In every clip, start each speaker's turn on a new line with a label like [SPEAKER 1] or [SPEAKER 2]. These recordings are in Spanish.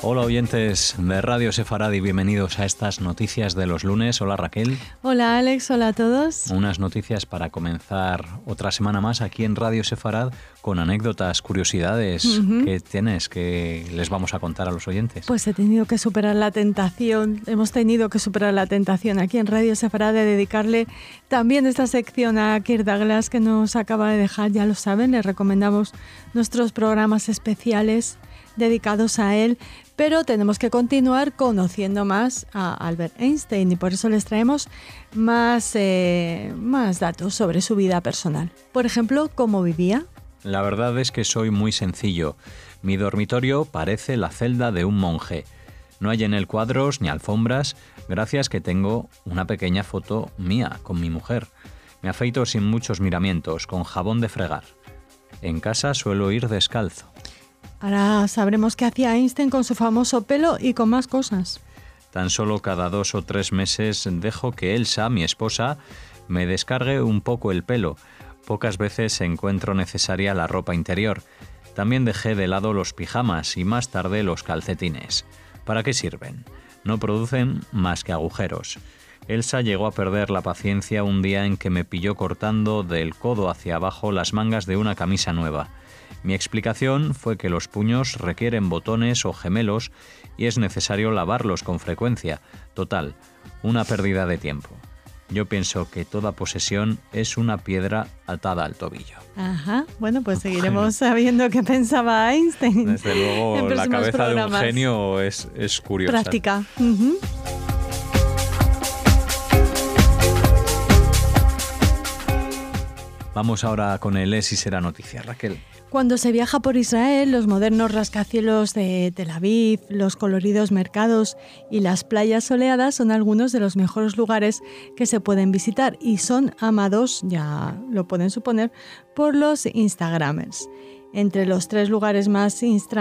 [SPEAKER 1] Hola oyentes de Radio Sefarad y bienvenidos a estas noticias de los lunes. Hola Raquel.
[SPEAKER 2] Hola Alex, hola a todos.
[SPEAKER 1] Unas noticias para comenzar otra semana más aquí en Radio Sefarad con anécdotas, curiosidades que tienes, que les vamos a contar a los oyentes.
[SPEAKER 2] Pues hemos tenido que superar la tentación aquí en Radio Sefarad de dedicarle también esta sección a Kirk Douglas que nos acaba de dejar, ya lo saben, les recomendamos nuestros programas especiales dedicados a él, pero tenemos que continuar conociendo más a Albert Einstein y por eso les traemos más datos sobre su vida personal. Por ejemplo, ¿cómo vivía?
[SPEAKER 1] La verdad es que soy muy sencillo. Mi dormitorio parece la celda de un monje. No hay en él cuadros ni alfombras, gracias que tengo una pequeña foto mía con mi mujer. Me afeito sin muchos miramientos, con jabón de fregar. En casa suelo ir descalzo.
[SPEAKER 2] Ahora sabremos qué hacía Einstein con su famoso pelo y con más cosas.
[SPEAKER 1] Tan solo cada 2 o 3 meses dejo que Elsa, mi esposa, me descargue un poco el pelo. Pocas veces encuentro necesaria la ropa interior. También dejé de lado los pijamas y más tarde los calcetines. ¿Para qué sirven? No producen más que agujeros. Elsa llegó a perder la paciencia un día en que me pilló cortando del codo hacia abajo las mangas de una camisa nueva. Mi explicación fue que los puños requieren botones o gemelos y es necesario lavarlos con frecuencia. Total, una pérdida de tiempo. Yo pienso que toda posesión es una piedra atada al tobillo.
[SPEAKER 2] Ajá, bueno, pues seguiremos sabiendo qué pensaba Einstein.
[SPEAKER 1] Desde luego, la cabeza de un genio es curiosa.
[SPEAKER 2] Práctica.
[SPEAKER 1] Vamos ahora con el Es y Será Noticia, Raquel.
[SPEAKER 2] Cuando se viaja por Israel, los modernos rascacielos de Tel Aviv, los coloridos mercados y las playas soleadas son algunos de los mejores lugares que se pueden visitar y son amados, ya lo pueden suponer, por los instagramers. Entre los 3 lugares más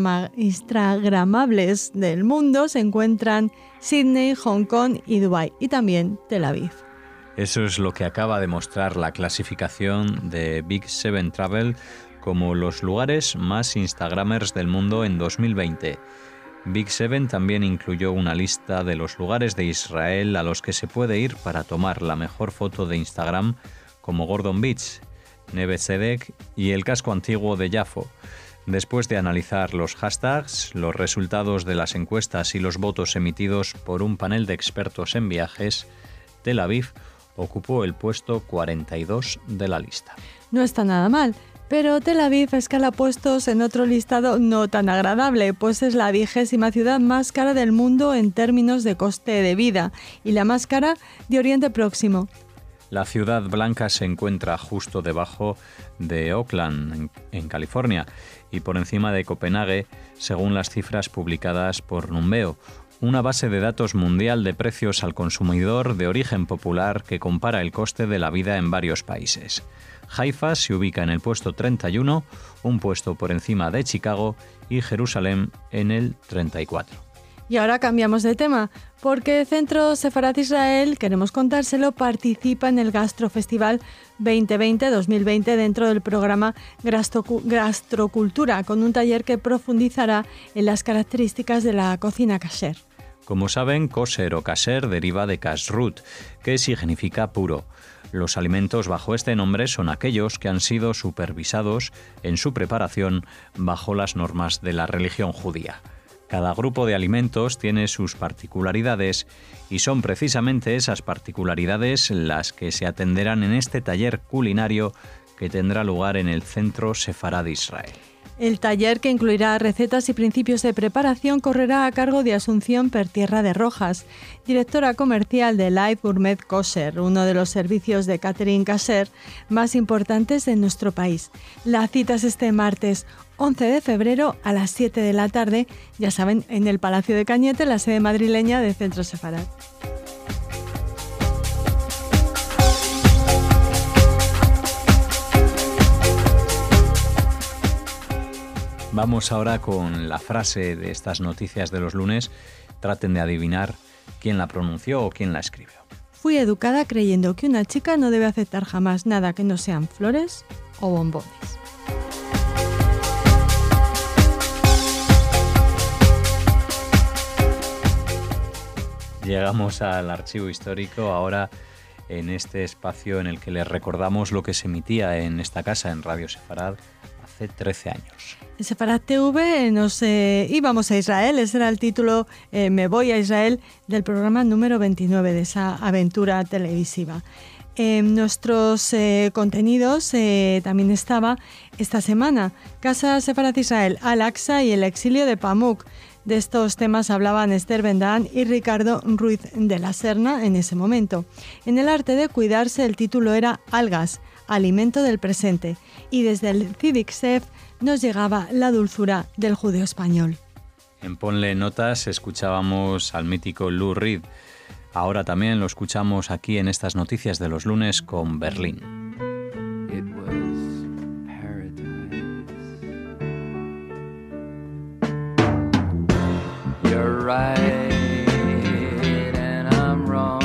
[SPEAKER 2] instagramables del mundo se encuentran Sydney, Hong Kong y Dubái, y también Tel Aviv.
[SPEAKER 1] Eso es lo que acaba de mostrar la clasificación de Big Seven Travel como los lugares más instagramers del mundo en 2020. Big Seven también incluyó una lista de los lugares de Israel a los que se puede ir para tomar la mejor foto de Instagram, como Gordon Beach, Neve Tzedek y el casco antiguo de Yafo. Después de analizar los hashtags, los resultados de las encuestas y los votos emitidos por un panel de expertos en viajes, Tel Aviv ocupó el puesto 42 de la lista.
[SPEAKER 2] No está nada mal, pero Tel Aviv escala puestos en otro listado no tan agradable, pues es la 20ª ciudad más cara del mundo en términos de coste de vida y la más cara de Oriente Próximo.
[SPEAKER 1] La ciudad blanca se encuentra justo debajo de Oakland, en California, y por encima de Copenhague, según las cifras publicadas por Numbeo, una base de datos mundial de precios al consumidor de origen popular que compara el coste de la vida en varios países. Haifa se ubica en el puesto 31, un puesto por encima de Chicago, y Jerusalén en el 34.
[SPEAKER 2] Y ahora cambiamos de tema, porque Centro Sefarad Israel, queremos contárselo, participa en el Gastrofestival 2020-2020 dentro del programa Gastrocultura, con un taller que profundizará en las características de la cocina kasher.
[SPEAKER 1] Como saben, kosher o kasher deriva de kashrut, que significa puro. Los alimentos bajo este nombre son aquellos que han sido supervisados en su preparación bajo las normas de la religión judía. Cada grupo de alimentos tiene sus particularidades y son precisamente esas particularidades las que se atenderán en este taller culinario que tendrá lugar en el Centro Sefarad Israel.
[SPEAKER 2] El taller, que incluirá recetas y principios de preparación, correrá a cargo de Asunción Pertierra de Rojas, directora comercial de Live Gourmet Kosher, uno de los servicios de catering kasher más importantes de nuestro país. La cita es este martes 11 de febrero a las 7 de la tarde, ya saben, en el Palacio de Cañete, la sede madrileña de Centro Sefarad.
[SPEAKER 1] Vamos ahora con la frase de estas noticias de los lunes. Traten de adivinar quién la pronunció o quién la escribió.
[SPEAKER 2] Fui educada creyendo que una chica no debe aceptar jamás nada que no sean flores o bombones.
[SPEAKER 1] Llegamos al archivo histórico ahora en este espacio en el que les recordamos lo que se emitía en esta casa, en Radio Sefarad, hace 13 años.
[SPEAKER 2] En Sefarad TV nos íbamos a Israel, ese era el título, Me voy a Israel, del programa número 29 de esa aventura televisiva. En nuestros contenidos también estaba esta semana Casa Sefarad Israel, Al-Aqsa y el exilio de Pamuk. De estos temas hablaban Esther Ben-Dahán y Ricardo Ruiz de la Serna en ese momento. En el arte de cuidarse el título era Algas, alimento del presente, y desde el Civic Chef nos llegaba la dulzura del judeo español.
[SPEAKER 1] En Ponle Notas escuchábamos al mítico Lou Reed. Ahora también lo escuchamos aquí en estas noticias de los lunes con Berlín.
[SPEAKER 3] It was paradise. You're right and I'm wrong.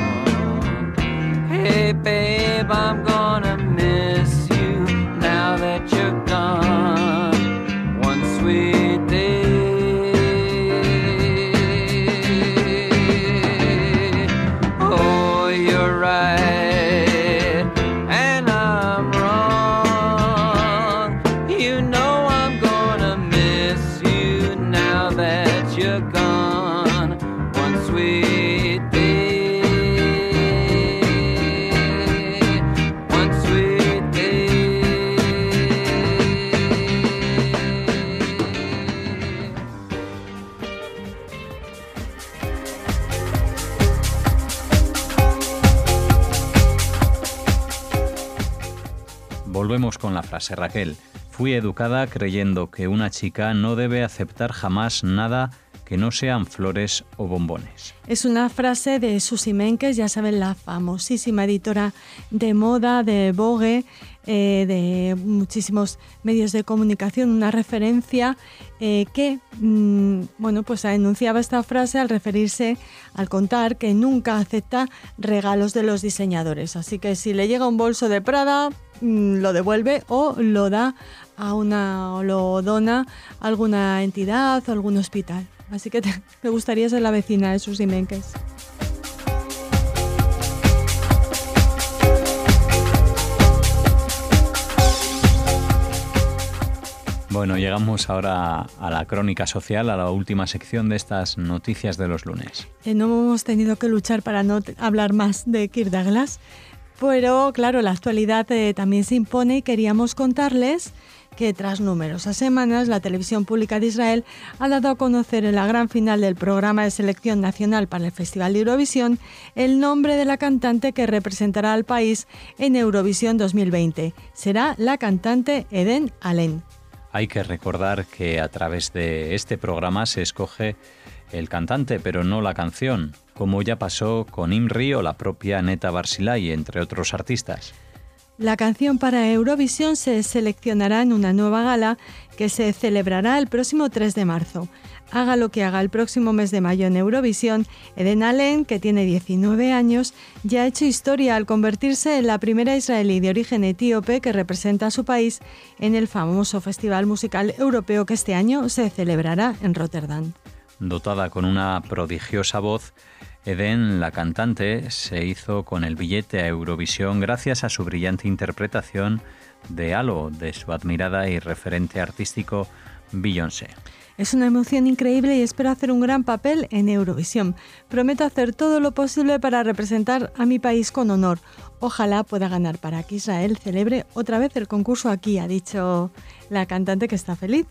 [SPEAKER 3] Hey babe, I'm gonna miss you now that you're gone. One sweet day. Oh, you're right and I'm wrong. You know I'm gonna miss you now that you're gone. One sweet day. One sweet day.
[SPEAKER 1] Volvemos con la frase, Raquel. Fui educada creyendo que una chica no debe aceptar jamás nada que no sean flores o bombones.
[SPEAKER 2] Es una frase de Susie Menkes, ya saben, la famosísima editora de moda, de Vogue, de muchísimos medios de comunicación, una referencia que pues enunciaba esta frase al referirse, al contar que nunca acepta regalos de los diseñadores. Así que si le llega un bolso de Prada, lo devuelve o lo da o lo dona a alguna entidad o algún hospital. Así que me gustaría ser la vecina de Susie Menkes.
[SPEAKER 1] Bueno, llegamos ahora a la crónica social, a la última sección de estas noticias de los lunes.
[SPEAKER 2] No hemos tenido que luchar para no hablar más de Kirk Douglas, pero claro, la actualidad también se impone y queríamos contarles que tras numerosas semanas la televisión pública de Israel ha dado a conocer en la gran final del programa de selección nacional para el Festival de Eurovisión el nombre de la cantante que representará al país en Eurovisión 2020. Será la cantante Eden Allen.
[SPEAKER 1] Hay que recordar que a través de este programa se escoge el cantante, pero no la canción, como ya pasó con Imri o la propia Neta Barzilai, entre otros artistas.
[SPEAKER 2] La canción para Eurovisión se seleccionará en una nueva gala que se celebrará el próximo 3 de marzo. Haga lo que haga el próximo mes de mayo en Eurovisión, Eden Allen, que tiene 19 años, ya ha hecho historia al convertirse en la primera israelí de origen etíope que representa a su país en el famoso festival musical europeo que este año se celebrará en Rotterdam.
[SPEAKER 1] Dotada con una prodigiosa voz, Eden, la cantante, se hizo con el billete a Eurovisión gracias a su brillante interpretación de Halo, de su admirada y referente artístico Beyoncé.
[SPEAKER 2] Es una emoción increíble y espero hacer un gran papel en Eurovisión. Prometo hacer todo lo posible para representar a mi país con honor. Ojalá pueda ganar para que Israel celebre otra vez el concurso aquí, ha dicho la cantante, que está feliz.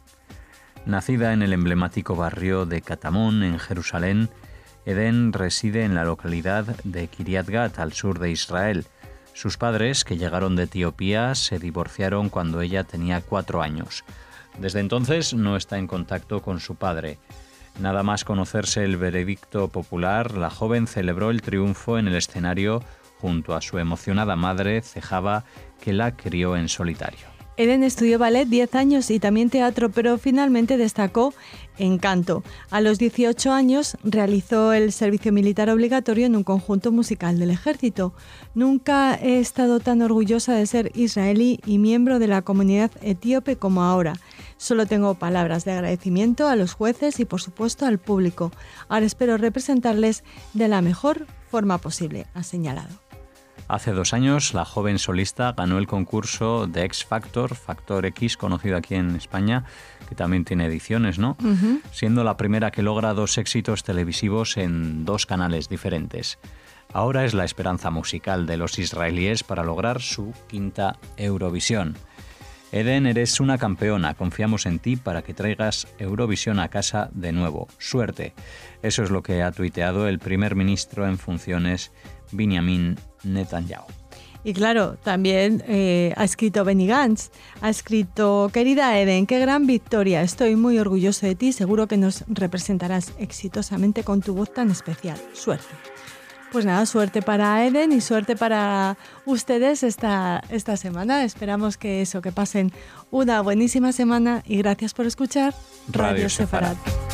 [SPEAKER 1] Nacida en el emblemático barrio de Katamón, en Jerusalén, Eden reside en la localidad de Kiryat Gat, al sur de Israel. Sus padres, que llegaron de Etiopía, se divorciaron cuando ella tenía 4 años. Desde entonces no está en contacto con su padre. Nada más conocerse el veredicto popular, la joven celebró el triunfo en el escenario junto a su emocionada madre, Zehava, que la crió en solitario.
[SPEAKER 2] Eden estudió ballet 10 años y también teatro, pero finalmente destacó en canto. A los 18 años realizó el servicio militar obligatorio en un conjunto musical del ejército. Nunca he estado tan orgullosa de ser israelí y miembro de la comunidad etíope como ahora. Solo tengo palabras de agradecimiento a los jueces y por supuesto al público. Ahora espero representarles de la mejor forma posible, ha señalado.
[SPEAKER 1] Hace 2 años, la joven solista ganó el concurso de X Factor, Factor X, conocido aquí en España, que también tiene ediciones, ¿no? Siendo la primera que logra 2 éxitos televisivos en 2 canales diferentes. Ahora es la esperanza musical de los israelíes para lograr su 5ª Eurovisión. Eden, eres una campeona. Confiamos en ti para que traigas Eurovisión a casa de nuevo. Suerte. Eso es lo que ha tuiteado el primer ministro en funciones, Benjamin Netanyahu.
[SPEAKER 2] Y claro, también ha escrito Benny Gantz, ha escrito: querida Eden, qué gran victoria, estoy muy orgulloso de ti, seguro que nos representarás exitosamente con tu voz tan especial. Suerte. Pues nada, suerte para Eden y suerte para ustedes esta semana. Esperamos que pasen una buenísima semana y gracias por escuchar Radio Sefarad.